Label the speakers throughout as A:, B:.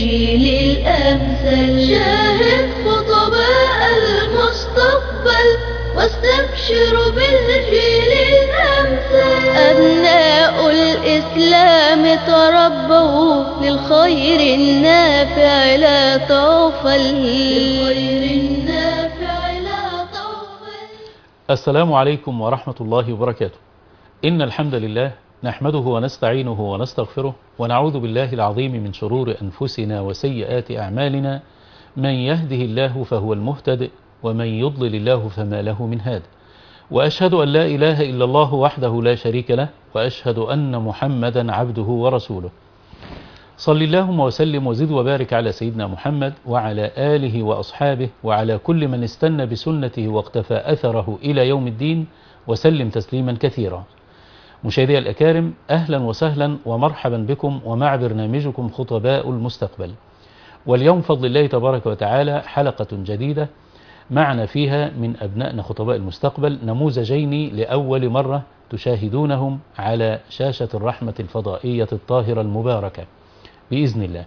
A: بالجيل الأمثل. شاهد خطباء المستقبل واستبشروا بالجيل الأمثل. أبناء الإسلام تربوا للخير النافع لا تغفل.
B: السلام عليكم ورحمة الله وبركاته. إن الحمد لله نحمده ونستعينه ونستغفره ونعوذ بالله العظيم من شرور أنفسنا وسيئات أعمالنا. من يهده الله فهو المهتد ومن يضلل الله فما له من هاد. وأشهد أن لا إله إلا الله وحده لا شريك له، وأشهد أن محمدا عبده ورسوله. صل اللهم وسلم وزد وبارك على سيدنا محمد وعلى آله وأصحابه وعلى كل من استنى بسنته واقتفى أثره إلى يوم الدين وسلم تسليما كثيرا. مشاهدي الأكارم، أهلا وسهلا ومرحبا بكم ومع برنامجكم خطباء المستقبل. واليوم فضل الله تبارك وتعالى حلقة جديدة معنا فيها من أبنائنا خطباء المستقبل نموذجين لأول مرة تشاهدونهم على شاشة الرحمة الفضائية الطاهرة المباركة بإذن الله.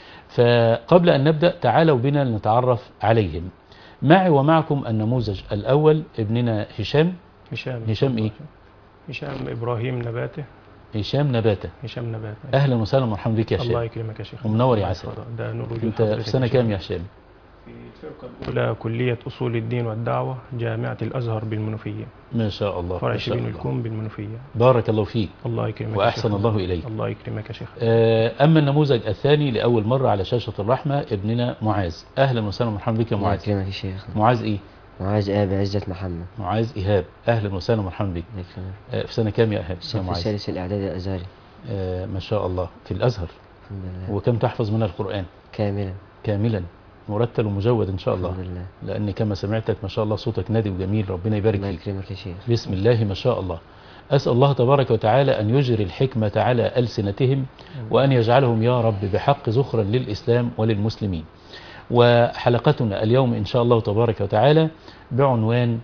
B: فقبل أن نبدأ تعالوا بنا لنتعرف عليهم. معي ومعكم النموذج الأول ابننا هشام إيه؟
C: هشام إبراهيم نباته.
B: هشام نباته. أهلا وسهلا ومرحبا بك يا شيخ.
C: الله يكرمك يا شيخ.
B: ومنور يا عسل.
C: ده نور وجود
B: أنت في سنة كام يا هشام؟
C: في الفرقة الأولى كلية أصول الدين والدعوة جامعة الأزهر بالمنوفية.
B: ما شاء الله.
C: فرع شبين الكوم بالمنوفية.
B: بارك الله فيك.
C: الله يكرمك
B: وأحسن الله إليك.
C: الله يكرمك يا شيخ.
B: أما النموذج الثاني لأول مرة على شاشة الرحمة ابننا معاذ. أهلا وسهلا ومرحبا بك يا معاذ.
D: الله يكرمك يا شيخ.
B: معاذ إيه؟
D: معاذ إيهاب عزت محمد.
B: معاذ إيهاب، أهلا وسهلا ومرحبا بك. في سنة كام يا إيهاب؟
D: الصف الثالث الإعدادي الأزهري.
B: ما شاء الله، في الأزهر.
D: الحمد لله.
B: وكم تحفظ من القرآن؟
D: كاملا
B: مرتل ومجود إن شاء الله.
D: الحمد لله.
B: لأن كما سمعتك ما شاء الله صوتك نادي وجميل، ربنا يبارك فيك.
D: الله يكرمك يا شيخ.
B: بسم الله ما شاء الله. أسأل الله تبارك وتعالى أن يجري الحكمة على ألسنتهم وأن يجعلهم يا رب بحق زخرا للإسلام وللمسلمين. وحلقتنا اليوم إن شاء الله تبارك وتعالى بعنوان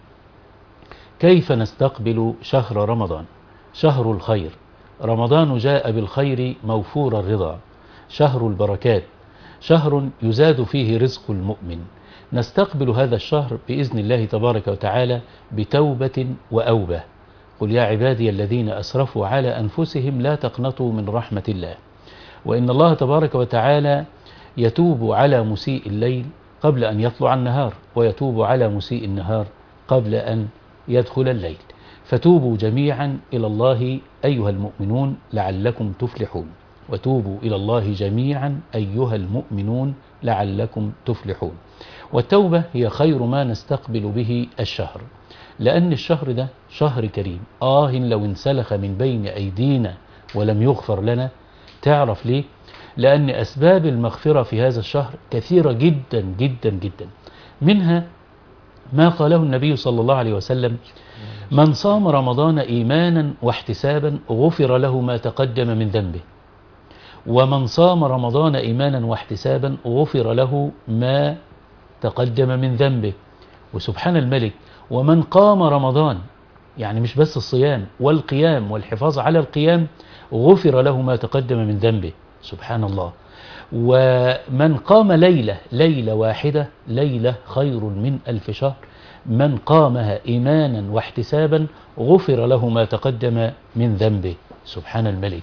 B: كيف نستقبل شهر رمضان، شهر الخير. رمضان جاء بالخير موفور الرضا، شهر البركات، شهر يزاد فيه رزق المؤمن. نستقبل هذا الشهر بإذن الله تبارك وتعالى بتوبة وأوبة. قل يا عبادي الذين أسرفوا على أنفسهم لا تقنطوا من رحمة الله. وإن الله تبارك وتعالى يتوب على مسيء الليل قبل أن يطلع النهار، ويتوب على مسيء النهار قبل أن يدخل الليل. فتوبوا جميعا إلى الله أيها المؤمنون لعلكم تفلحون. وتوبوا إلى الله جميعا أيها المؤمنون لعلكم تفلحون. والتوبة هي خير ما نستقبل به الشهر، لأن الشهر ده شهر كريم. لو انسلخ من بين أيدينا ولم يغفر لنا. تعرف ليه؟ لأن أسباب المغفرة في هذا الشهر كثيرة جدا جدا جدا. منها ما قاله النبي صلى الله عليه وسلم: من صام رمضان إيمانا واحتسابا غفر له ما تقدم من ذنبه. ومن صام رمضان إيمانا واحتسابا غفر له ما تقدم من ذنبه. وسبحان الملك، ومن قام رمضان، يعني مش بس الصيام والقيام والحفاظ على القيام، غفر له ما تقدم من ذنبه. سبحان الله. ومن قام ليلة واحدة، ليلة خير من 1000 شهر. من قامها إيمانا واحتسابا غفر له ما تقدم من ذنبه. سبحان الملك.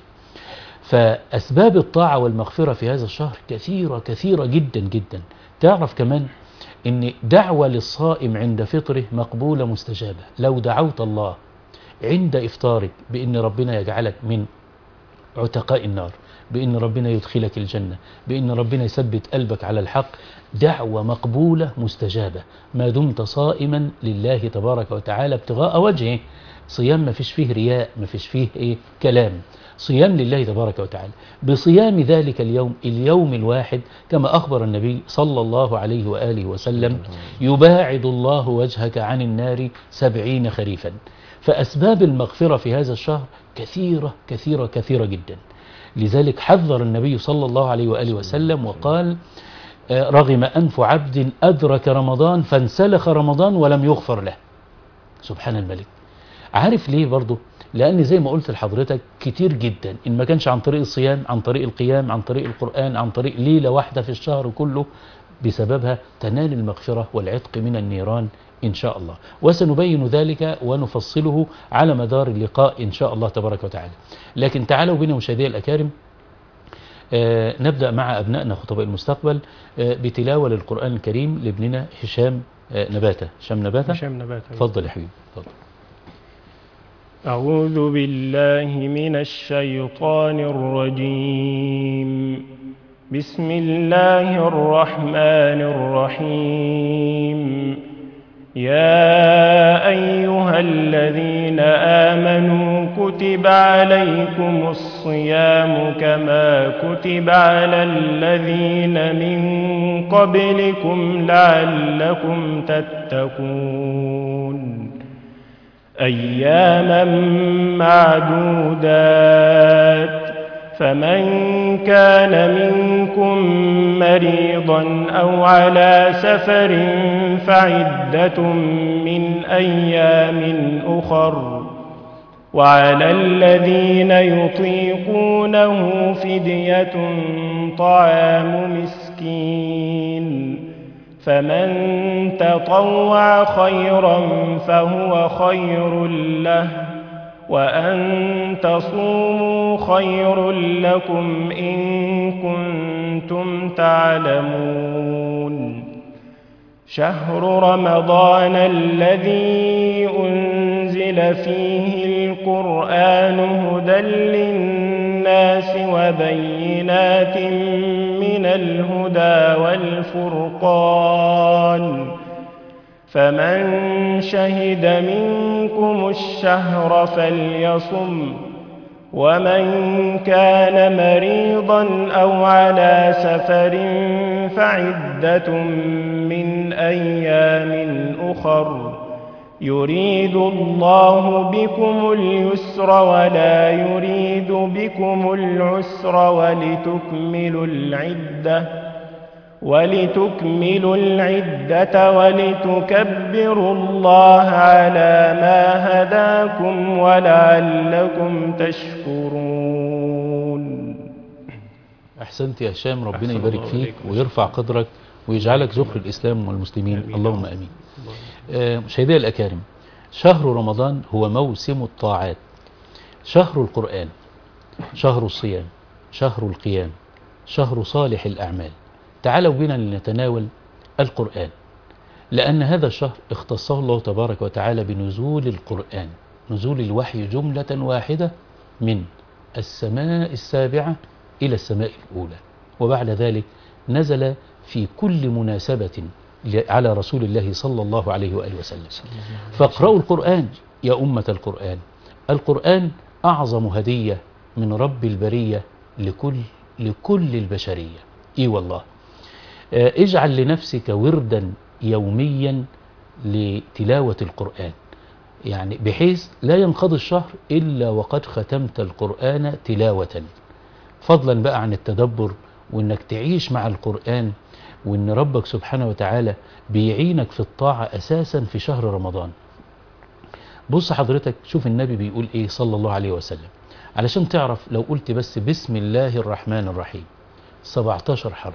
B: فأسباب الطاعة والمغفرة في هذا الشهر كثيرة كثيرة جدا جدا. تعرف كمان إن دعوة للصائم عند فطره مقبولة مستجابة. لو دعوت الله عند إفطارك بأن ربنا يجعلك من عتقاء النار، بأن ربنا يدخلك الجنة، بأن ربنا يثبت قلبك على الحق، دعوة مقبولة مستجابة ما دمت صائما لله تبارك وتعالى ابتغاء وجهه. صيام ما فيش فيه رياء، ما فيش فيه كلام. صيام لله تبارك وتعالى. بصيام ذلك اليوم الواحد كما أخبر النبي صلى الله عليه وآله وسلم: يباعد الله وجهك عن النار 70 خريفا. فأسباب المغفرة في هذا الشهر كثيرة كثيرة كثيرة جدا. لذلك حذر النبي صلى الله عليه وآله وسلم وقال: رغم أنف عبد أدرك رمضان فانسلخ رمضان ولم يغفر له. سبحان الملك. عارف ليه برضو؟ لأن زي ما قلت لحضرتك كتير جدا إن ما كانش عن طريق الصيام، عن طريق القيام، عن طريق القرآن، عن طريق ليلة واحدة في الشهر كله، بسببها تنال المغفرة والعتق من النيران إن شاء الله. وسنبين ذلك ونفصله على مدار اللقاء إن شاء الله تبارك وتعالى. لكن تعالوا بنا مشاهدي الأكارم، نبدأ مع أبنائنا خطباء المستقبل بتلاوة للقرآن الكريم لابننا هشام نباتة. هشام نباتة، تفضل يا حبيبي، تفضل.
C: أعوذ بالله من الشيطان الرجيم. بسم الله الرحمن الرحيم. يا أيها الذين آمنوا كتب عليكم الصيام كما كتب على الذين من قبلكم لعلكم تتقون. أياما معدودات، فمن كان منكم مريضا أو على سفر فعدة من أيام أخر، وعلى الذين يطيقونه فدية طعام مسكين، فمن تطوع خيرا فهو خير له، وأن تصوموا خير لكم إن كنتم تعلمون. شهر رمضان الذي أنزل فيه القرآن هدى للناس وبينات من الهدى والفرقان، فمن شهد منكم الشهر فليصم، ومن كان مريضا أو على سفر فعدة من أيام أخر، يريد الله بكم اليسر ولا يريد بكم العسر ولتكملوا العدة ولتكبروا الله على ما هداكم ولعلكم تشكرون.
B: أحسنت يا هشام، ربنا يبارك فيك ويرفع قدرك ويجعلك ذخر الإسلام والمسلمين، اللهم أمين. مشاهدي الأكارم، شهر رمضان هو موسم الطاعات، شهر القرآن، شهر الصيام، شهر القيام، شهر صالح الأعمال. تعالوا بنا لنتناول القرآن، لأن هذا الشهر اختصه الله تبارك وتعالى بنزول القرآن، نزول الوحي جملة واحدة من السماء السابعة إلى السماء الأولى، وبعد ذلك نزل في كل مناسبة على رسول الله صلى الله عليه وآله وسلم. فاقرأوا القرآن يا أمة القرآن. القرآن أعظم هدية من رب البرية لكل البشرية. إي والله. اجعل لنفسك وردا يوميا لتلاوة القرآن، يعني بحيث لا ينقضي الشهر إلا وقد ختمت القرآن تلاوة، فضلا بقى عن التدبر وإنك تعيش مع القرآن، وإن ربك سبحانه وتعالى بيعينك في الطاعة أساسا في شهر رمضان. بص حضرتك، شوف النبي بيقول إيه صلى الله عليه وسلم، علشان تعرف لو قلت بس بسم الله الرحمن الرحيم 17 حرف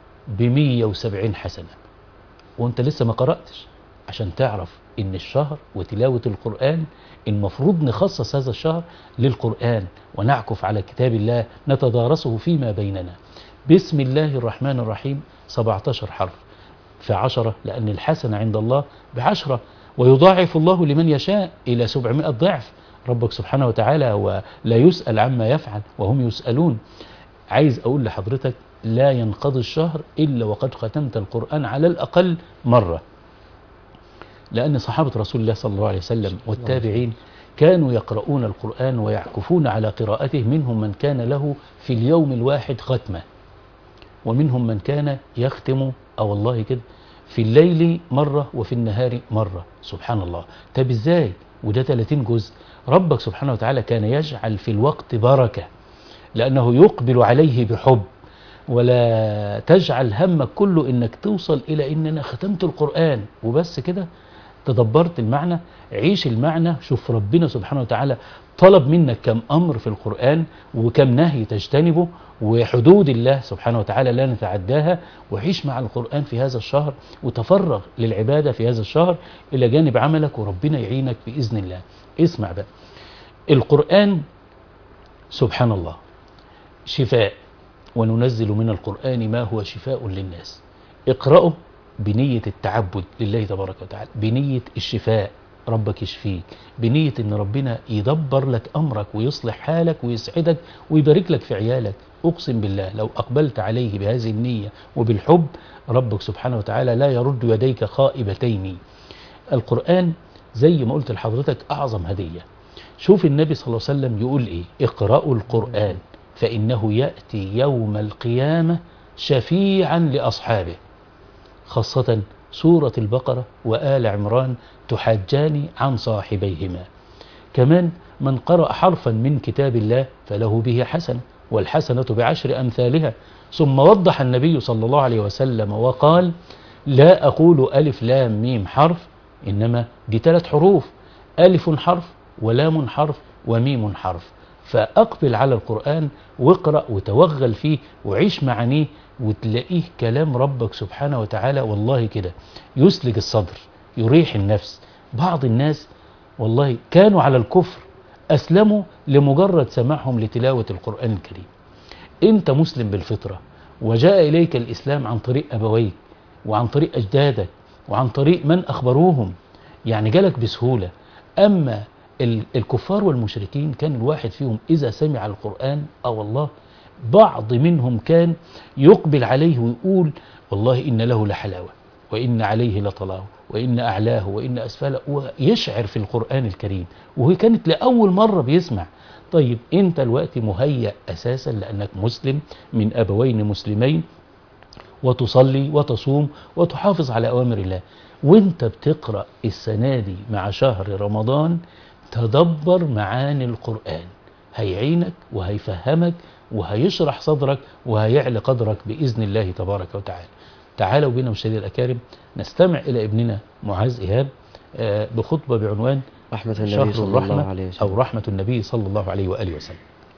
B: ب170 حسنة وانت لسه ما قرأتش، عشان تعرف ان الشهر وتلاوة القرآن المفروض نخصص هذا الشهر للقرآن ونعكف على كتاب الله نتدارسه فيما بيننا. بسم الله الرحمن الرحيم 17 حرف في 10، لأن الحسنة عند الله ب10، ويضاعف الله لمن يشاء إلى 700 ضعف. ربك سبحانه وتعالى ولا يسأل عما يفعل وهم يسألون. عايز أقول لحضرتك لا ينقضي الشهر إلا وقد ختمت القرآن على الأقل مرة، لأن صحابة رسول الله صلى الله عليه وسلم والتابعين كانوا يقرؤون القرآن ويعكفون على قراءته. منهم من كان له في اليوم الواحد ختمة، ومنهم من كان يختم والله كده في الليل مرة وفي النهار مرة. سبحان الله. طب ازاي؟ وده 30 جزء. ربك سبحانه وتعالى كان يجعل في الوقت بركة، لأنه يقبل عليه بحب، ولا تجعل همك كله انك توصل الى ان انا ختمت القرآن وبس كده. تدبرت المعنى، عيش المعنى، شوف ربنا سبحانه وتعالى طلب منك كم أمر في القرآن وكم نهي تجتنبه، وحدود الله سبحانه وتعالى لا نتعداها، وعيش مع القرآن في هذا الشهر وتفرغ للعبادة في هذا الشهر إلى جانب عملك، وربنا يعينك بإذن الله. اسمع بقى، القرآن سبحان الله شفاء، وننزل من القرآن ما هو شفاء للناس. اقرأه بنية التعبد لله تبارك وتعالى، بنية الشفاء، ربك يشفيك، بنية ان ربنا يدبر لك امرك ويصلح حالك ويسعدك ويبارك لك في عيالك. اقسم بالله لو اقبلت عليه بهذه النية وبالحب، ربك سبحانه وتعالى لا يرد يديك خائبتين. القرآن زي ما قلت لحضرتك اعظم هدية. شوف النبي صلى الله عليه وسلم يقول ايه: اقرأوا القرآن فإنه يأتي يوم القيامة شفيعا لأصحابه. خاصة سورة البقرة وآل عمران تحاجان عن صاحبيهما. كمان من قرأ حرفا من كتاب الله فله به حسنة، والحسنة بعشر أمثالها. ثم وضح النبي صلى الله عليه وسلم وقال: لا أقول ألف لام ميم حرف، إنما دي 3 حروف، ألف حرف ولام حرف وميم حرف. فأقبل على القرآن واقرأ وتوغل فيه وعيش معانيه، وتلاقيه كلام ربك سبحانه وتعالى والله كده يسلج الصدر، يريح النفس. بعض الناس والله كانوا على الكفر أسلموا لمجرد سماعهم لتلاوة القرآن الكريم. أنت مسلم بالفطرة، وجاء إليك الإسلام عن طريق أبويك وعن طريق أجدادك وعن طريق من أخبروهم، يعني جالك بسهولة. أما الكفار والمشركين كان الواحد فيهم إذا سمع القرآن والله بعض منهم كان يقبل عليه ويقول: والله إن له لحلاوة، وإن عليه لطلاوة، وإن أعلاه وإن أسفله، ويشعر في القرآن الكريم، وهي كانت لأول مرة بيسمع. طيب أنت الوقت مهيأ أساسا لأنك مسلم من أبوين مسلمين، وتصلي وتصوم وتحافظ على أوامر الله. وانت بتقرأ السنة دي مع شهر رمضان تدبر معاني القرآن، هيعينك وهيفهمك وهيشرح صدرك وهيعلى قدرك بإذن الله تبارك وتعالى. تعالوا بنا مشاهدينا الأكارم نستمع إلى ابننا معاذ إيهاب بخطبة بعنوان
D: رحمة النبي
B: شهر
D: صلى الله
B: الرحمة
D: عليه وسلم،
B: أو رحمة النبي صلى الله عليه وآله وسلم.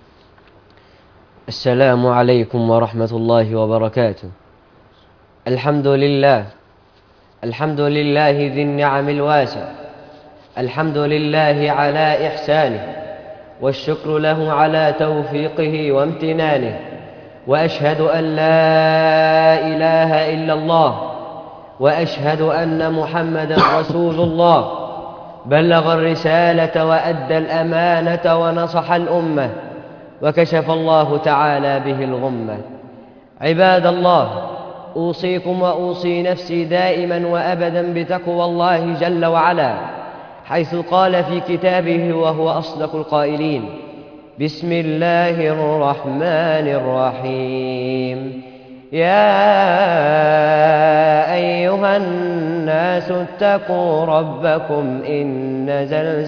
D: السلام عليكم ورحمة الله وبركاته. الحمد لله، الحمد لله ذي النعم الواسع، الحمد لله على إحسانه، والشكر له على توفيقه وامتنانه. وأشهد أن لا إله إلا الله، وأشهد أن محمدا رسول الله، بلغ الرسالة وأدى الأمانة ونصح الأمة، وكشف الله تعالى به الغمة. عباد الله، أوصيكم وأوصي نفسي دائما وأبدا بتقوى الله جل وعلا، حيث قال في كتابه وهو أصدق القائلين: بسم الله الرحمن الرحيم. يا أيها الناس اتقوا ربكم إن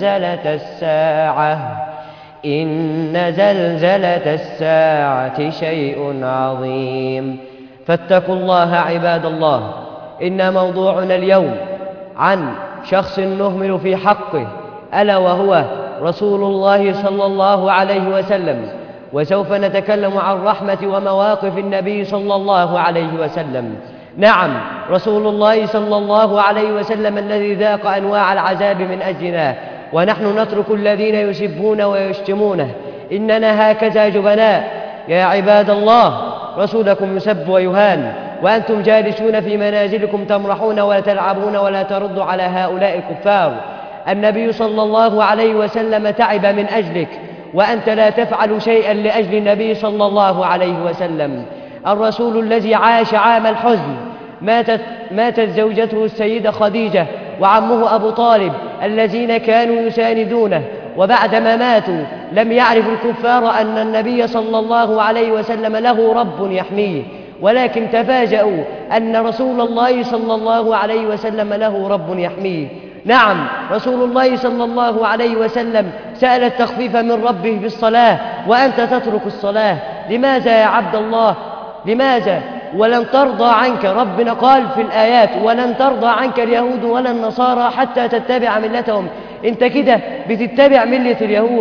D: زلزلة الساعة شيء عظيم. فاتقوا الله عباد الله. إن موضوعنا اليوم عن شخص نهمل في حقه، ألا وهو رسول الله صلى الله عليه وسلم. وسوف نتكلم عن رحمة ومواقف النبي صلى الله عليه وسلم. نعم، رسول الله صلى الله عليه وسلم الذي ذاق أنواع العذاب من أجلنا، ونحن نترك الذين يسبون ويشتمونه. إننا هكذا جبناء يا عباد الله. رسولكم يسب ويهان وأنتم جالسون في منازلكم تمرحون ولا تلعبون ولا تردوا على هؤلاء الكفار. النبي صلى الله عليه وسلم تعب من أجلك، وأنت لا تفعل شيئا لأجل النبي صلى الله عليه وسلم. الرسول الذي عاش عام الحزن، ماتت زوجته السيدة خديجة وعمه أبو طالب الذين كانوا يساندونه، وبعدما ماتوا لم يعرف الكفار أن النبي صلى الله عليه وسلم له رب يحميه، ولكن تفاجأوا أن رسول الله صلى الله عليه وسلم له رب يحميه. نعم، رسول الله صلى الله عليه وسلم سأل التخفيف من ربه بالصلاة، وأنت تترك الصلاة. لماذا يا عبد الله؟ لماذا؟ ولن ترضى عنك، ربنا قال في الآيات: ولن ترضى عنك اليهود ولا النصارى حتى تتبع ملتهم. انت كده بتتبع ملة اليهود.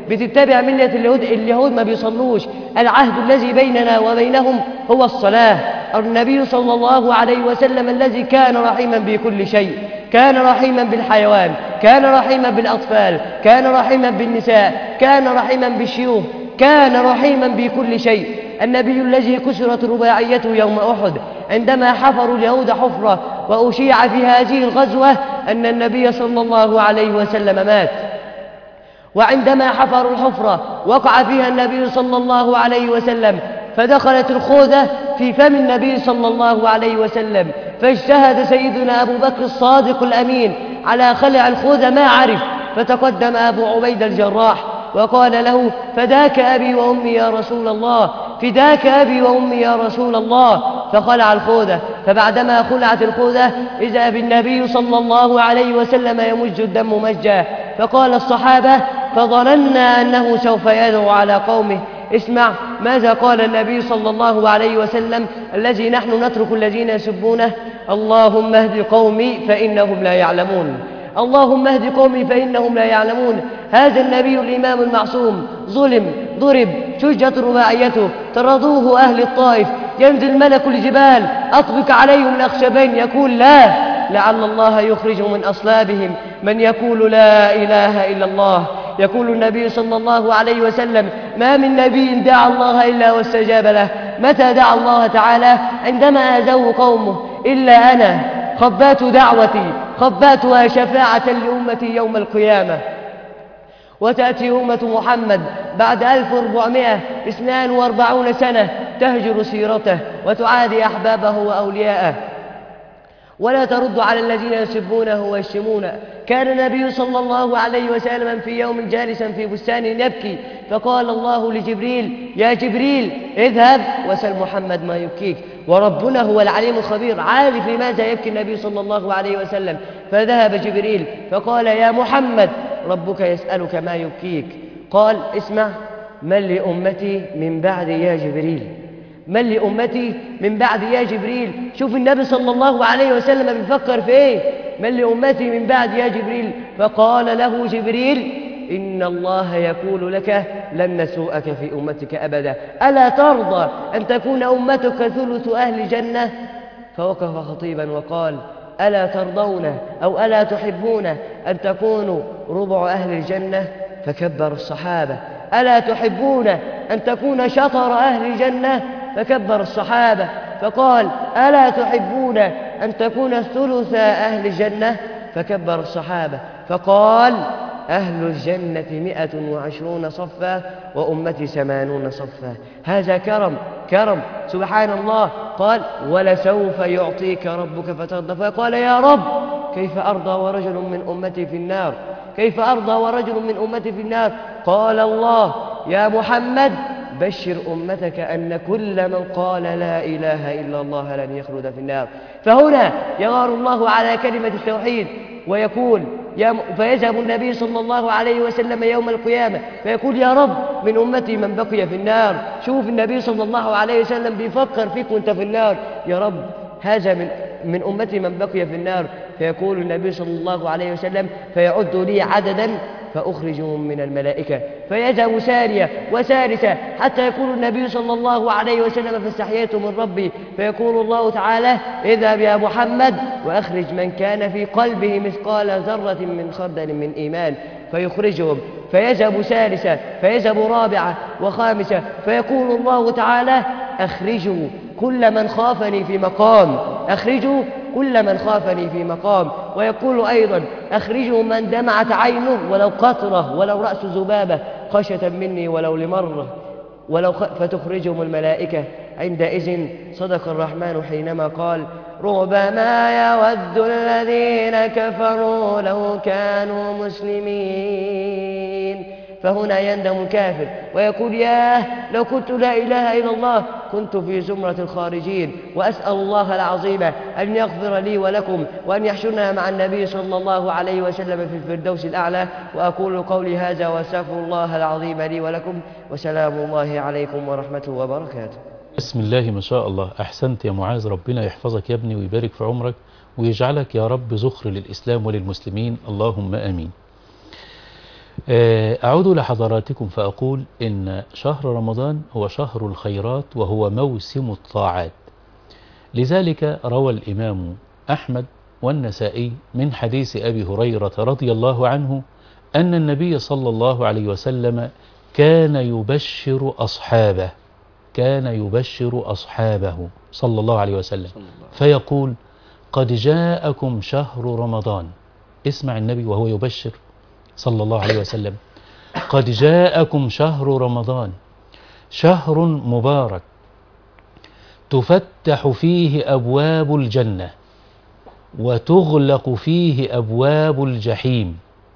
D: بتتبع ملة اليهود ما بيصلوش. العهد الذي بيننا وبينهم هو الصلاة. النبي صلى الله عليه وسلم الذي كان رحيما بكل شيء، كان رحيما بالحيوان، كان رحيما بالأطفال، كان رحيما بالنساء، كان رحيما بالشيوخ، كان رحيما بكل شيء. النبي الذي كسرت رباعيته يوم أحد عندما حفروا اليهود حفرة، وأشيع في هذه الغزوة أن النبي صلى الله عليه وسلم مات. وعندما حفروا الحفرة وقع فيها النبي صلى الله عليه وسلم، فدخلت الخوذة في فم النبي صلى الله عليه وسلم، فاجتهد سيدنا أبو بكر الصادق الأمين على خلع الخوذة ما عرف، فتقدم أبو عبيدة الجراح وقال له: فداك أبي وأمي يا رسول الله، فداك أبي وأمي يا رسول الله. فخلع الخوذة، فبعدما خلعت الخوذة إذا بالنبي صلى الله عليه وسلم يمج الدم مجا. فقال الصحابة: فظننا أنه سوف يدعو على قومه. اسمع ماذا قال النبي صلى الله عليه وسلم الذي نحن نترك الذين يسبونه: اللهم اهد قومي فإنهم لا يعلمون، اللهم اهد قومي فإنهم لا يعلمون. هذا النبي الإمام المعصوم ظلم، ضرب، شجت رباعيته، طردوه أهل الطائف، ينزل ملك الجبال أطبق عليهم الأخشبين يقول: لا، لعل الله يخرج من أصلابهم من يقول لا إله إلا الله. يقول النبي صلى الله عليه وسلم: ما من نبي دعا الله إلا واستجاب له. متى دعا الله تعالى؟ عندما آذوه قومه. إلا أنا خبات دعوتي خباتها شفاعة لأمتي يوم القيامة. وتأتي أمة محمد بعد 1442 سنة تهجر سيرته وتعادي أحبابه وأولياءه ولا ترد على الذين يسبونه ويشتمونه. كان النبي صلى الله عليه وسلم في يوم جالسا في بستان يبكي، فقال الله لجبريل: يا جبريل اذهب وسل محمد ما يبكيك. وربنا هو العليم الخبير، عارف لماذا يبكي النبي صلى الله عليه وسلم. فذهب جبريل فقال: يا محمد ربك يسألك ما يبكيك. قال: اسمع، من لأمتي من بعد يا جبريل، من لأمتي من بعد يا جبريل. شوف النبي صلى الله عليه وسلم بيفكر في ايه؟ من لأمتي من بعد يا جبريل. فقال له جبريل: إن الله يقول لك لن نسوءك في أمتك أبدا، ألا ترضى أن تكون أمتك ثلث أهل الجنة؟ فوقف خطيبا وقال: ألا ترضون أو ألا تحبون أن تكونوا ربع أهل الجنة؟ فكبر الصحابة. ألا تحبون أن تكون شطر أهل الجنة؟ فكبر الصحابة. فقال: ألا تحبون أن تكون ثلث أهل الجنة؟ فكبر الصحابة. فقال: أهل الجنة 120 صفا وأمتي 80 صفا. هذا كرم سبحان الله. قال: ولسوف يعطيك ربك فترضى. فقال: يا رب كيف أرضى ورجل من أمتي في النار؟ كيف أرضى ورجل من أمتي في النار؟ قال الله: يا محمد بشر أمتك أن كل من قال لا إله إلا الله لن يخلد في النار. فهنا يغار الله على كلمة التوحيد ويقول فيذهب النبي صلى الله عليه وسلم يوم القيامة فيقول: يا رب من أمتي من بقي في النار. شوف النبي صلى الله عليه وسلم بيفكر فيك وانت في النار، يا رب هذا من أمتي من بقي في النار. فيقول النبي صلى الله عليه وسلم: فيعد لي عددا فأخرجهم من الملائكة. فيذهب سارية وسارسة حتى يقول النبي صلى الله عليه وسلم: فاستحييت من ربي. فيقول الله تعالى: اذهب يا محمد وأخرج من كان في قلبه مثقال ذرة من خردل من إيمان. فيخرجهم. فيذهب سادسة، فيذهب رابعة وخامسة. فيقول الله تعالى: أخرجوا كل من خافني في مقام، أخرجوا كل من خافني في مقام. ويقول أيضا: أخرجوا من دمعت عينه ولو قطرة ولو رأس ذبابة خشية مني ولو لمرة فتخرجهم الملائكة. عندئذ صدق الرحمن حينما قال: ربما يود الذين كفروا لو كانوا مسلمين. فهنا يندم الكافر ويقول: ياه لو كنت لا إله إلا الله كنت في زمرة الخارجين. وأسأل الله العظيم أن يغفر لي ولكم وأن يحشرنا مع النبي صلى الله عليه وسلم في الفردوس الأعلى. وأقول قولي هذا وأستغفر الله العظيم لي ولكم، وسلام الله عليكم ورحمته وبركاته.
B: بسم الله ما شاء الله. أحسنت يا معاذ، ربنا يحفظك يا ابني ويبارك في عمرك ويجعلك يا رب ذخر للإسلام وللمسلمين، اللهم آمين. أعود لحضراتكم فأقول إن شهر رمضان هو شهر الخيرات وهو موسم الطاعات. لذلك روى الإمام أحمد والنسائي من حديث أبي هريرة رضي الله عنه أن النبي صلى الله عليه وسلم كان يبشر أصحابه صلى الله عليه وسلم فيقول: قد جاءكم شهر رمضان. اسمع النبي وهو يبشر صلى الله عليه وسلم: قد جاءكم شهر رمضان، شهر مبارك تفتح فيه أبواب الجنة وتغلق فيه أبواب الجحيم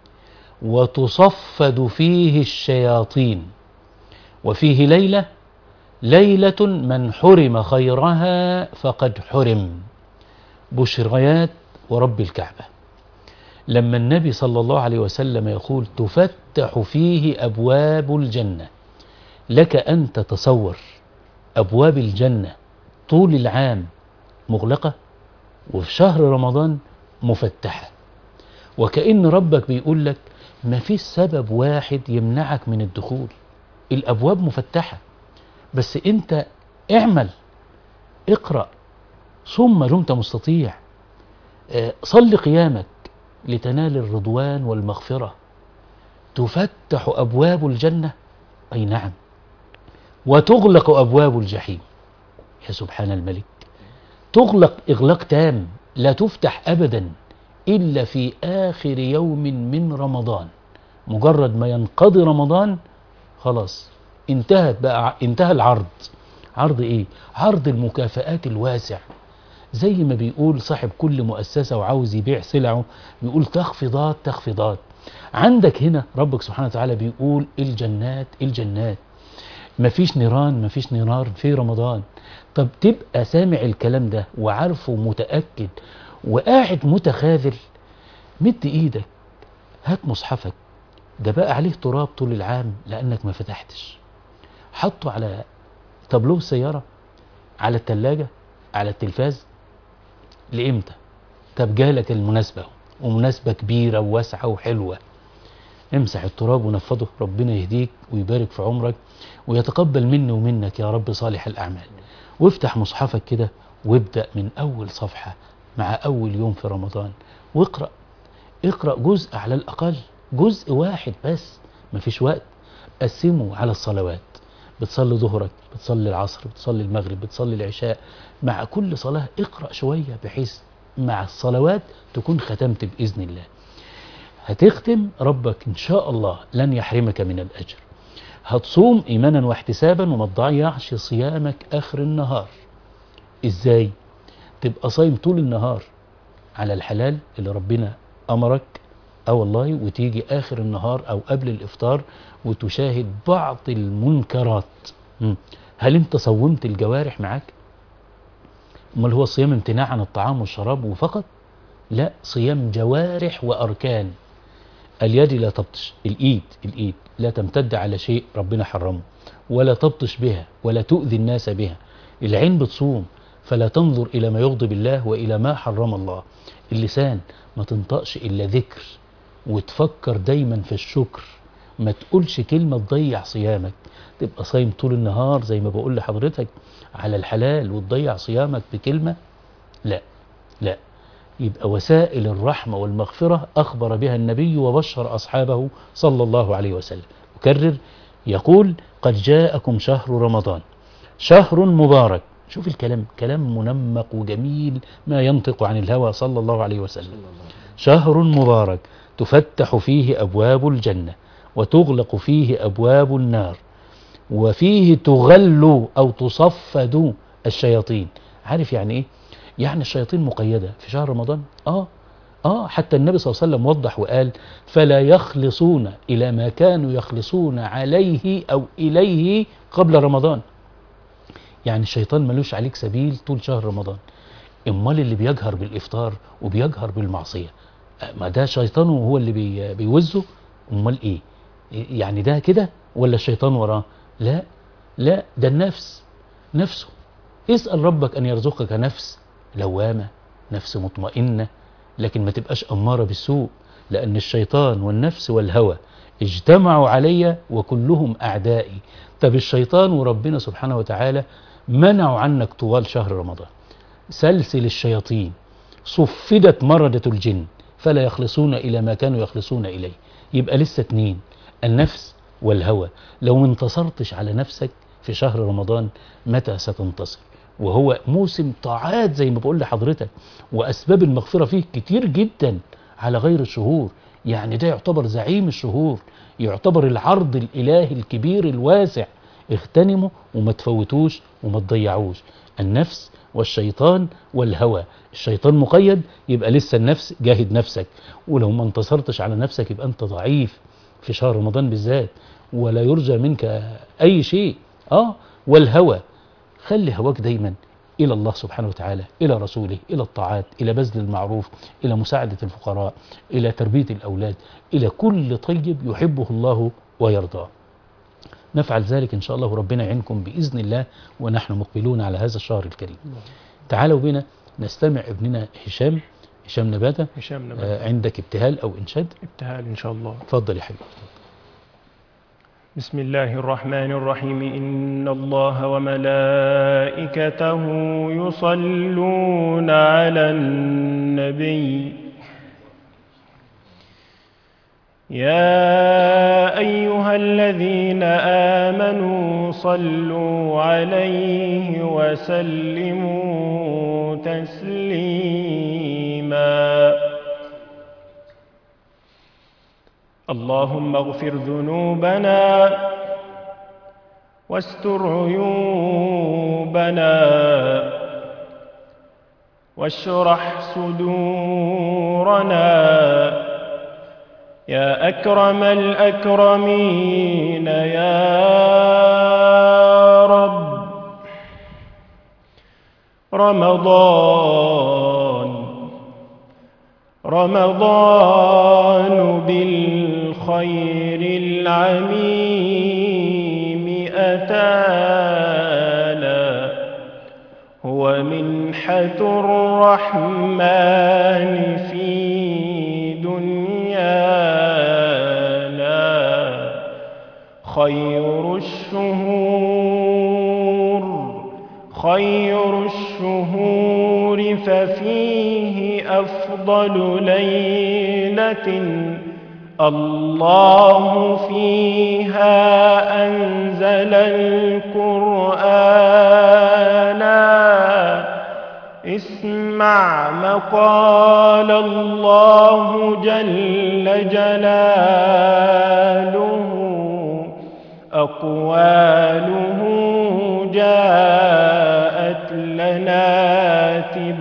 B: وتصفد فيه الشياطين، وفيه ليلة من حرم خيرها فقد حرم. بشريات ورب الكعبة. لما النبي صلى الله عليه وسلم يقول تفتح فيه أبواب الجنة، لك أن تتصور أبواب الجنة طول العام مغلقة وفي شهر رمضان مفتحة، وكأن ربك بيقول لك ما فيش سبب واحد يمنعك من الدخول، الأبواب مفتحة، بس أنت اعمل، اقرأ، صم ما دمت مستطيع، صل قيامك لتنال الرضوان والمغفرة. تفتح أبواب الجنة، أي نعم، وتغلق أبواب الجحيم. يا سبحان الملك، تغلق إغلاق تام، لا تفتح أبدا إلا في آخر يوم من رمضان. مجرد ما ينقضي رمضان خلاص انتهى العرض. عرض إيه؟ عرض المكافآت الواسع، زي ما بيقول صاحب كل مؤسسة وعاوز يبيع سلعه بيقول تخفيضات. عندك هنا ربك سبحانه وتعالى بيقول الجنات مفيش نيران في رمضان. طب تبقى سامع الكلام ده وعارفه متأكد وقاعد متخاذل، مد ايدك، هات مصحفك، ده بقى عليه تراب طول العام لأنك ما فتحتش، حطه على تابلوه السيارة، على التلاجة، على التلفاز. لإمتى؟ طب جالك المناسبة ومناسبة كبيرة وواسعة وحلوة، امسح التراب ونفضه. ربنا يهديك ويبارك في عمرك ويتقبل مني ومنك يا رب صالح الأعمال. وافتح مصحفك كده وابدأ من أول صفحة مع أول يوم في رمضان، واقرأ جزء على الأقل، جزء واحد بس، مفيش وقت. قسمه على الصلوات، بتصلي ظهرك، بتصلي العصر، بتصلي المغرب، بتصلي العشاء، مع كل صلاة اقرأ شوية بحيث مع الصلوات تكون ختمت بإذن الله. هتختم، ربك إن شاء الله لن يحرمك من الأجر. هتصوم إيمانا واحتسابا وما تضيعش صيامك آخر النهار. إزاي؟ تبقى صايم طول النهار على الحلال اللي ربنا أمرك، والله، وتيجي آخر النهار أو قبل الإفطار وتشاهد بعض المنكرات. هل أنت صومت الجوارح معك؟ امال هو الصيام امتناع عن الطعام والشراب وفقط؟ لا، صيام جوارح وأركان. اليد لا تبطش، الإيد لا تمتد على شيء ربنا حرمه ولا تبطش بها ولا تؤذي الناس بها. العين بتصوم فلا تنظر إلى ما يغضب الله وإلى ما حرم الله. اللسان ما تنطقش إلا ذكر وتفكر دايما في الشكر، ما تقولش كلمة تضيع صيامك. تبقى صايم طول النهار زي ما بقول لحضرتك على الحلال وتضيع صيامك بكلمة؟ لا. يبقى وسائل الرحمة والمغفرة أخبر بها النبي وبشر أصحابه صلى الله عليه وسلم. أكرر، يقول قد جاءكم شهر رمضان، شهر مبارك. شوف الكلام، كلام منمق وجميل ما ينطق عن الهوى صلى الله عليه وسلم. شهر مبارك تفتح فيه أبواب الجنة وتغلق فيه أبواب النار وفيه تغل أو تصفد الشياطين. عارف يعني إيه؟ يعني الشياطين مقيدة في شهر رمضان. حتى النبي صلى الله عليه وسلم وضح وقال فلا يخلصون إلى ما كانوا يخلصون عليه أو إليه قبل رمضان. يعني الشيطان ملوش عليك سبيل طول شهر رمضان. امال اللي بيجهر بالإفطار وبيجهر بالمعصية، ما ده شيطانه هو اللي بيوزه؟ امال ايه يعني؟ ده كده ولا الشيطان وراه؟ لا، ده النفس نفسه. اسأل ربك أن يرزقك نفس لوامة، نفس مطمئنة، لكن ما تبقاش أمارة بالسوء. لأن الشيطان والنفس والهوى اجتمعوا علي وكلهم أعدائي. طب الشيطان وربنا سبحانه وتعالى منعوا عنك طوال شهر رمضان. سلسل الشياطين صفدت مردة الجن فلا يخلصون إلى ما كانوا يخلصون إليه. يبقى لسه اتنين، النفس والهوى. لو ما انتصرتش على نفسك في شهر رمضان متى ستنتصر؟ وهو موسم طاعات زي ما بقول لحضرتك، وأسباب المغفرة فيه كتير جدا على غير الشهور. يعني ده يعتبر زعيم الشهور، يعتبر العرض الإلهي الكبير الواسع. اغتنموا وما تفوتوش وما تضيعوش. النفس والشيطان والهوى. الشيطان مقيد، يبقى لسه النفس جاهد نفسك، ولو ما انتصرتش على نفسك يبقى انت ضعيف في شهر رمضان بالذات، ولا يرجى منك أي شيء. والهوى، خلي هواك دايما إلى الله سبحانه وتعالى، إلى رسوله، إلى الطاعات، إلى بذل المعروف، إلى مساعدة الفقراء، إلى تربية الأولاد، إلى كل طيب يحبه الله ويرضاه. نفعل ذلك إن شاء الله، وربنا يعينكم بإذن الله ونحن مقبلون على هذا الشهر الكريم. تعالوا بنا نستمع ابننا هشام نباتة. عندك ابتهال أو إنشاد؟
C: ابتهال إن شاء الله.
B: تفضل يا حبيبي.
C: بسم الله الرحمن الرحيم. إن الله وملائكته يصلون على النبي يا أيها الذين آمنوا صلوا عليه وسلموا تسليما. اللهم اغفر ذنوبنا واستر عيوبنا واشرح صدورنا يا أكرم الأكرمين يا رب. رمضان بالخير العميم أتانا، هو منحة الرحمن في دنيانا. خير الشهور ففيه أفضل ليلة الله فيها أنزل القرآن. اسمع مقال الله جل جلاله، أقواله جاءت لنا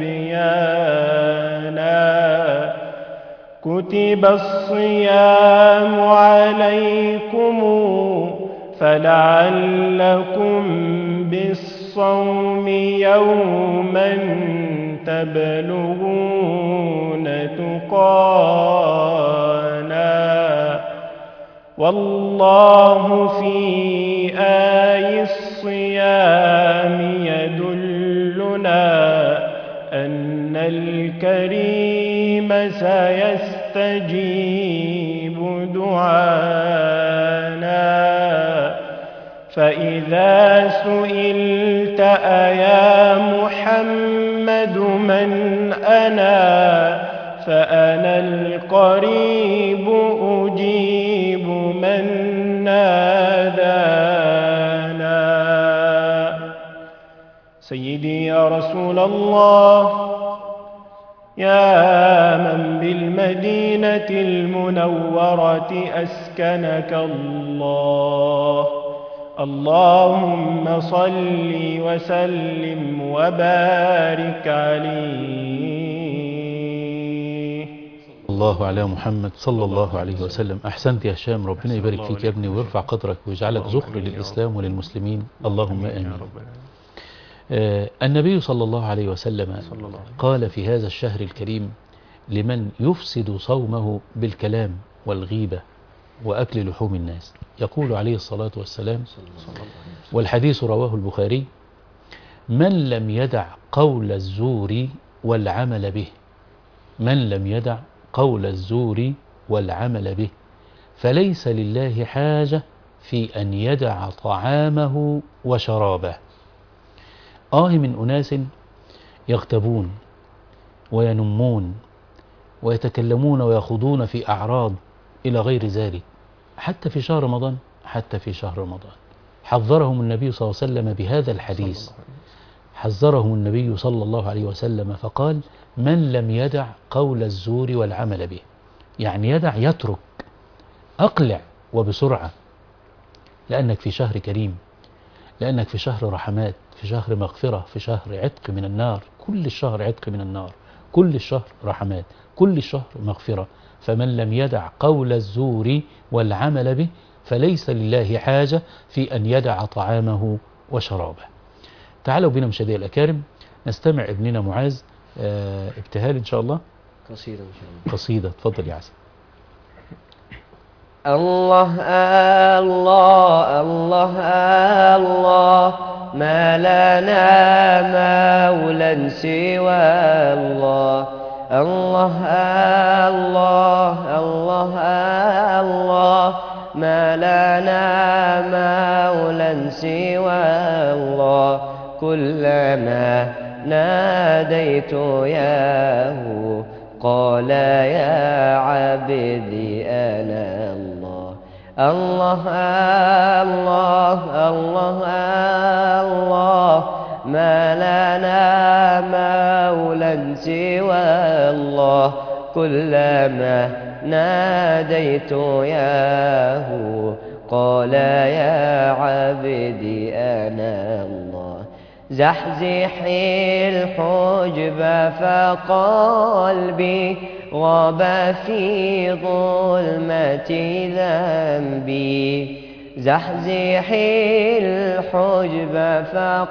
C: تبيانا. كتب الصيام عليكم فلعلكم بالصوم يوما تبلغون تقانا. والله في آي الصيام يدلنا أن الكريم سيستجيب دعانا. فإذا سئلت أيا محمد من أنا، فأنا القريب أجيب من نادانا. سيدي يا رسول الله، يا من بالمدينة المنورة أسكنك الله، اللهم صل وسلم وبارك عليه.
B: الله على محمد صلى الله عليه وسلم. أحسنت يا هشام، ربنا يبارك فيك يا ابني ويرفع قدرك ويجعلك ذخر للإسلام وللمسلمين، اللهم آمين. النبي صلى الله عليه وسلم قال في هذا الشهر الكريم لمن يفسد صومه بالكلام والغيبة وأكل لحوم الناس، يقول عليه الصلاة والسلام، والحديث رواه البخاري: من لم يدع قول الزور والعمل به، من لم يدع قول الزور والعمل به، فليس لله حاجة في أن يدع طعامه وشرابه. من أناس يغتابون وينمون ويتكلمون ويخوضون في أعراض إلى غير ذلك، حتى في شهر رمضان، حتى في شهر رمضان حذرهم النبي صلى الله عليه وسلم بهذا الحديث. حذرهم النبي صلى الله عليه وسلم فقال: من لم يدع قول الزور والعمل به، يعني يدع، يترك، أقلع وبسرعة، لأنك في شهر كريم، لأنك في شهر رحمات، في شهر مغفرة، في شهر عتق من النار. كل الشهر عتق من النار، كل الشهر رحمات، كل الشهر مغفرة. فمن لم يدع قول الزور والعمل به فليس لله حاجة في أن يدع طعامه وشرابه. تعالوا بنا مشاهدي الأكارم نستمع ابننا معاذ ابتهال إن شاء الله،
D: قصيدة إن شاء الله.
B: قصيدة. تفضل يا عسل.
D: الله الله الله الله، ما لنا مولى سوى الله. الله الله الله الله، ما لنا مولى سوى الله. كلما ناديت ياه قال يا عبدي أنا الله. الله الله الله الله، ما لنا مولى سوى الله. كلما ناديت ياه قال يا عبدي أنا الله. زحزحي الحجب فقلبي غاب في ظلمة ذنبي. زحزحي الحجب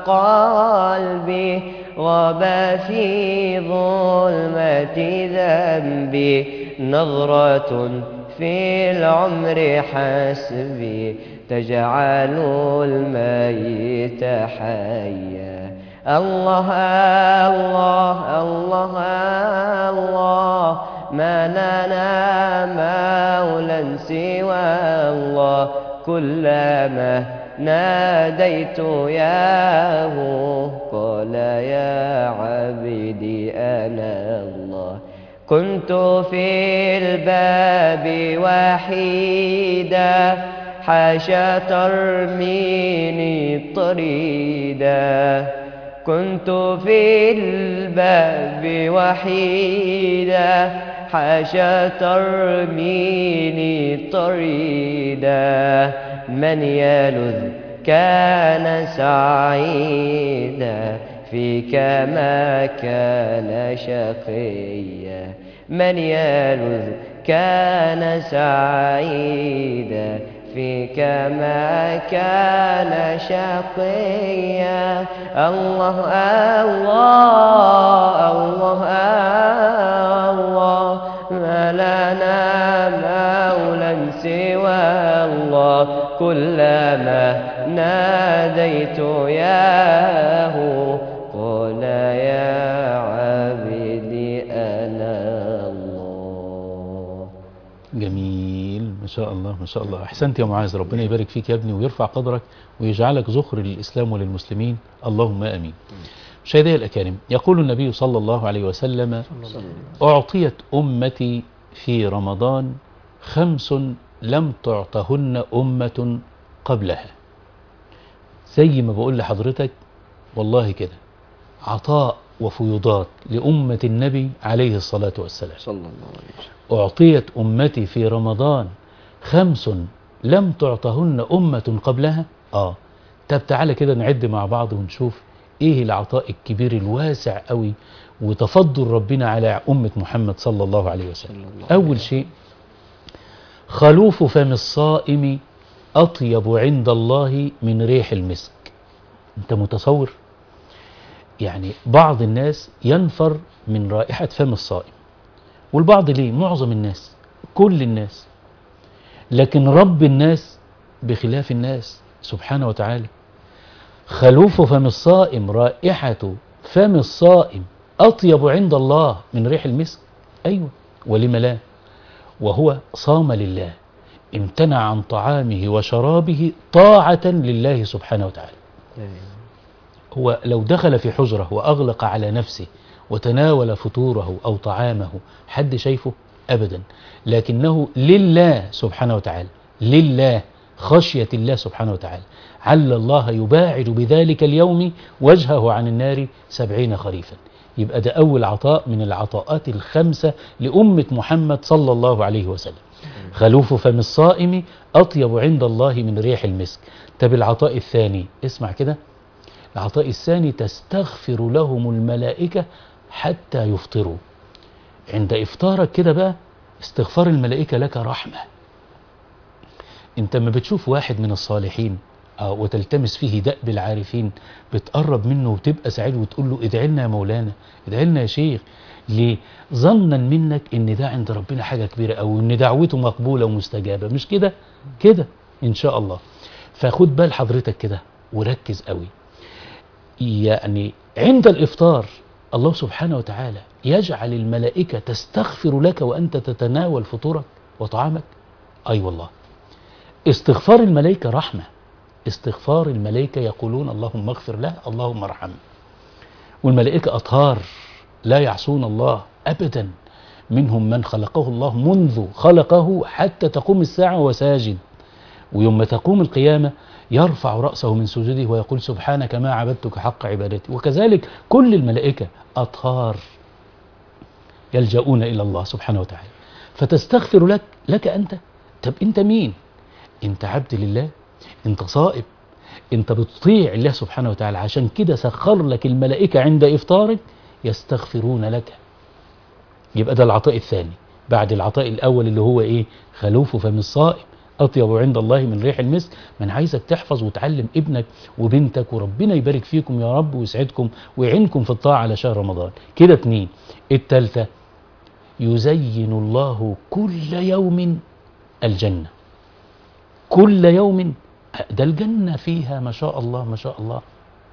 D: فقلبي غاب في ظلمة ذنبي. نظرة في العمر حسبي تجعل الميت حيا. الله الله الله الله، ما لنا مولى سوى الله. كلما ناديت ياه قال يا عبدي أنا الله. كنت في الباب وحيدا حاشا ترميني طريدا. كنت في الباب وحيدا حاشا ترميني طريدا. من يلذ كان سعيدا فيك ما كان شقيا. من يلذ كان سعيدا فيك ما كان شقيا. الله الله الله الله، ما لنا مولى سوى الله. كلما ناديت ياه قال يا عبدي أنا الله.
B: جميل، ما شاء الله ما شاء الله. أحسنت يا معاذ، ربنا يبارك فيك يا ابني ويرفع قدرك ويجعلك ذخر للإسلام وللمسلمين، اللهم آمين. مشاهدي الأكارم، يقول النبي صلى الله عليه وسلم: أعطيت أمتي في رمضان 5 لم تعطهن أمة قبلها. زي ما بقول لحضرتك والله كده، عطاء وفيوضات لأمة النبي عليه الصلاة والسلام
D: صلى الله عليه وسلم.
B: أعطيت أمتي في رمضان 5 لم تعطهن أمة قبلها. طب تعالى كده نعد مع بعض ونشوف إيه العطاء الكبير الواسع قوي وتفضل ربنا على أمة محمد صلى الله عليه وسلم. أول شيء، خلوف فم الصائم أطيب عند الله من ريح المسك. أنت متصور؟ يعني بعض الناس ينفر من رائحة فم الصائم، والبعض ليه؟ معظم الناس، كل الناس، لكن رب الناس بخلاف الناس سبحانه وتعالى. خلوف فم الصائم، رائحة فم الصائم أطيب عند الله من ريح المسك. أيوة، ولم لا؟ وهو صام لله، امتنع عن طعامه وشرابه طاعة لله سبحانه وتعالى. هو لو دخل في حجرة وأغلق على نفسه وتناول فطوره أو طعامه حد شايفه؟ أبدا، لكنه لله سبحانه وتعالى، لله، خشية الله سبحانه وتعالى، عل الله يباعد بذلك اليوم وجهه عن النار 70 خريفا. يبقى ده أول عطاء من العطاءات الخمسة لأمة محمد صلى الله عليه وسلم. خلوف فم الصائم أطيب عند الله من ريح المسك. طب العطاء الثاني اسمع كده، العطاء الثاني تستغفر لهم الملائكة حتى يفطروا. عند إفطارك كده بقى استغفار الملائكة لك رحمة. انت ما بتشوف واحد من الصالحين وتلتمس فيه دأب العارفين بتقرب منه وتبقى سعيد وتقول له ادعي لنا يا مولانا، ادعي لنا يا شيخ، ليه؟ ظنا منك ان ده عند ربنا حاجة كبيرة او ان دعوته مقبولة ومستجابة. مش كده؟ كده ان شاء الله. فخد بال حضرتك كده وركز قوي. يعني عند الإفطار الله سبحانه وتعالى يجعل الملائكة تستغفر لك وأنت تتناول فطورك وطعامك. أي والله، استغفار الملائكة رحمة، استغفار الملائكة يقولون اللهم اغفر له، اللهم ارحمه. والملائكة أطهار لا يعصون الله أبدا، منهم من خلقه الله منذ خلقه حتى تقوم الساعة وساجد، ويوم تقوم القيامة يرفع رأسه من سجوده ويقول سبحانك ما عبدتك حق عبادتي. وكذلك كل الملائكة أطهار يلجؤون إلى الله سبحانه وتعالى. فتستغفر لك أنت. طب أنت مين؟ أنت عبد لله، أنت صائب، أنت بتطيع الله سبحانه وتعالى، عشان كده سخر لك الملائكة عند إفطارك يستغفرون لك. يبقى ده العطاء الثاني بعد العطاء الأول اللي هو إيه؟ خلوف فم الصائم أطيب عند الله من ريح المسك. من عايزك تحفظ وتعلم ابنك وبنتك، وربنا يبارك فيكم يا رب ويسعدكم ويعينكم في الطاعة على شهر رمضان. كده 2. الثالثة يزين الله كل يوم الجنة. كل يوم، ده الجنة فيها ما شاء الله ما شاء الله،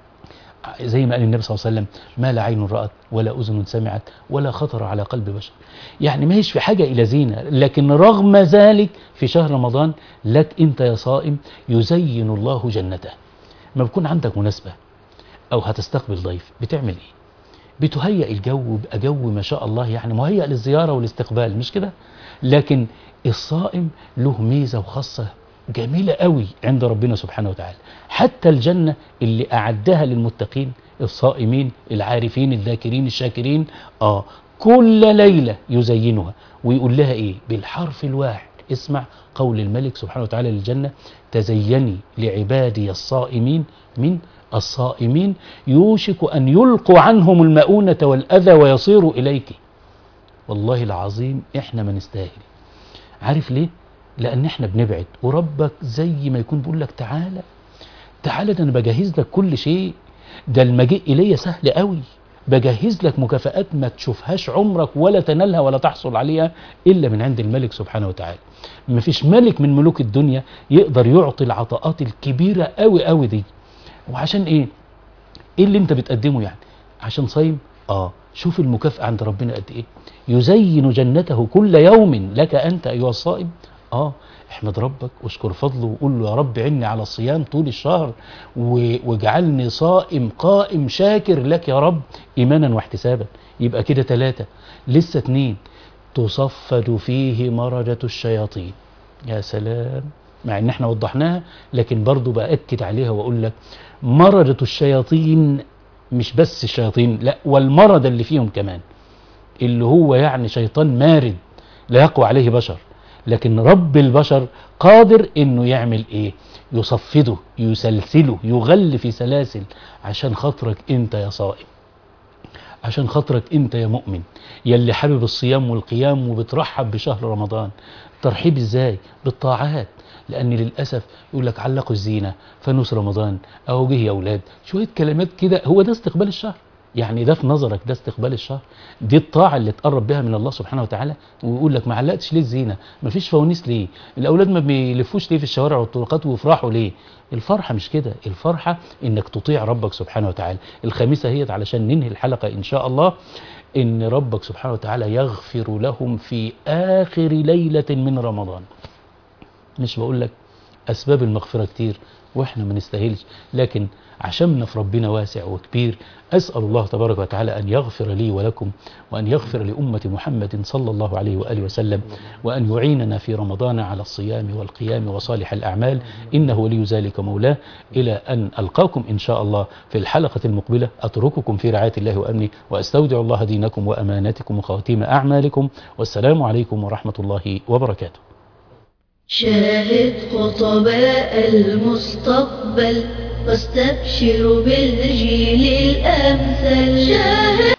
B: زي ما قال النبي صلى الله عليه وسلم ما لا عين رأت ولا أذن سمعت ولا خطر على قلب بشر. يعني ما هيش في حاجة إلى زينة، لكن رغم ذلك في شهر رمضان لك أنت يا صائم يزين الله جنته. ما بيكون عندك مناسبة أو هتستقبل ضيف بتعمل إيه؟ بتهيئ الجو، بقى جو ما شاء الله يعني مهيئ للزيارة والاستقبال، مش كده؟ لكن الصائم له ميزة وخاصة جميلة قوي عند ربنا سبحانه وتعالى. حتى الجنة اللي أعدها للمتقين الصائمين العارفين الذاكرين الشاكرين كل ليلة يزينها ويقول لها إيه؟ بالحرف الواحد. اسمع قول الملك سبحانه وتعالى للجنة تزيني لعبادي الصائمين من الصائمين يوشك أن يلقوا عنهم المؤونة والأذى ويصيروا إليك. والله العظيم إحنا ما نستاهل. عارف ليه؟ لأن إحنا بنبعد، وربك زي ما يكون بيقول لك تعالى تعالى، ده أنا بجهز لك كل شيء، ده المجيء إلي سهل قوي، بجهز لك مكافآت ما تشوفهاش عمرك ولا تنالها ولا تحصل عليها إلا من عند الملك سبحانه وتعالى. ما فيش ملك من ملوك الدنيا يقدر يعطي العطاءات الكبيرة قوي قوي دي. وعشان إيه اللي أنت بتقدمه يعني؟ عشان صايم؟ شوف المكافأة عند ربنا قد إيه. يزين جنته كل يوم لك أنت أيها الصائم. احمد ربك واشكر فضله وقول له يا رب عني على الصيام طول الشهر واجعلني صائم قائم شاكر لك يا رب إيمانا واحتسابا. يبقى كده 3. لسه 2. تصفد فيه مرجة الشياطين. يا سلام، مع ان احنا وضحناها لكن برضو بأكد عليها واقول لك مرجة الشياطين مش بس الشياطين، لا والمرض اللي فيهم كمان، اللي هو يعني شيطان مارد لا يقوى عليه بشر، لكن رب البشر قادر انه يعمل ايه؟ يصفده، يسلسله، يغل في سلاسل عشان خاطرك انت يا صائم، عشان خاطرك انت يا مؤمن يلي حابب الصيام والقيام وبترحب بشهر رمضان. ترحيب ازاي؟ بالطاعات. لان للاسف يقول لك علقوا الزينه فانوس رمضان اهو جه يا اولاد، شويه كلمات كده، هو ده استقبال الشهر. يعني ده في نظرك ده استقبال الشهر؟ دي الطاعة اللي تقرب بها من الله سبحانه وتعالى؟ ويقول لك ما علقتش ليه الزينة؟ ما فيش فوانيس ليه؟ الأولاد ما بيلفوش ليه في الشوارع والطرقات ويفرحوا ليه؟ الفرحة مش كده، الفرحة إنك تطيع ربك سبحانه وتعالى. الخامسة هي علشان ننهي الحلقة إن شاء الله، إن ربك سبحانه وتعالى يغفر لهم في آخر ليلة من رمضان. مش بقول لك أسباب المغفرة كتير وإحنا ما نستاهلش، لكن عشمنا في ربنا واسع وكبير. أسأل الله تبارك وتعالى أن يغفر لي ولكم، وأن يغفر لأمة محمد صلى الله عليه وآله وسلم، وأن يعيننا في رمضان على الصيام والقيام وصالح الأعمال، إنه ولي ذلك مولاه. إلى أن ألقاكم إن شاء الله في الحلقة المقبلة، أترككم في رعاية الله وأمنه، وأستودع الله دينكم وأماناتكم وخواتيم أعمالكم، والسلام عليكم ورحمة الله وبركاته.
A: شاهد خطباء المستقبل واستبشر بالجيل الأمثل. شاهد